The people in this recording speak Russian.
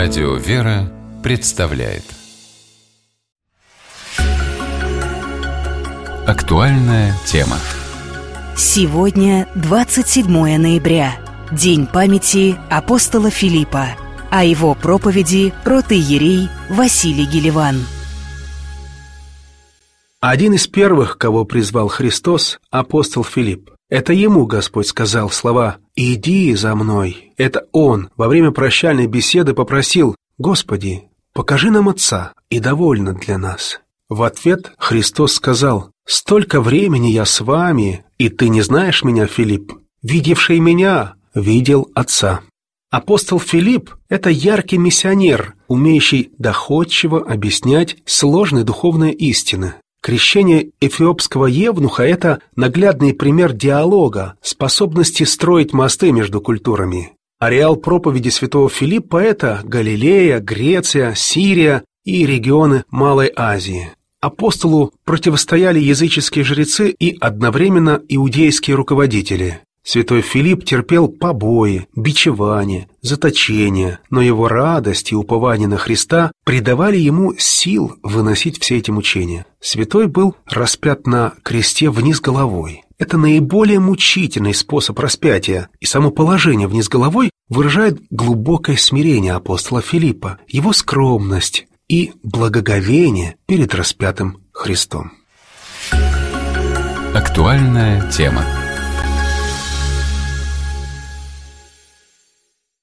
Радио «Вера» представляет актуальная тема. Сегодня 27 ноября, день памяти апостола Филиппа, а его проповеди протоиерей Василий Гелеван. Один из первых, кого призвал Христос, апостол Филипп. Это ему Господь сказал слова «Иди за мной». Это он во время прощальной беседы попросил: «Господи, покажи нам Отца, и довольно для нас». В ответ Христос сказал: «Столько времени я с вами, и ты не знаешь меня, Филипп? Видевший меня, видел Отца». Апостол Филипп – это яркий миссионер, умеющий доходчиво объяснять сложные духовные истины. Крещение эфиопского евнуха – это наглядный пример диалога, способности строить мосты между культурами. Ареал проповеди святого Филиппа – это Галилея, Греция, Сирия и регионы Малой Азии. Апостолу противостояли языческие жрецы и одновременно иудейские руководители. Святой Филипп терпел побои, бичевание, заточение, но его радость и упование на Христа придавали ему сил выносить все эти мучения. Святой был распят на кресте вниз головой. Это наиболее мучительный способ распятия, и само положение вниз головой выражает глубокое смирение апостола Филиппа, его скромность и благоговение перед распятым Христом. Актуальная тема.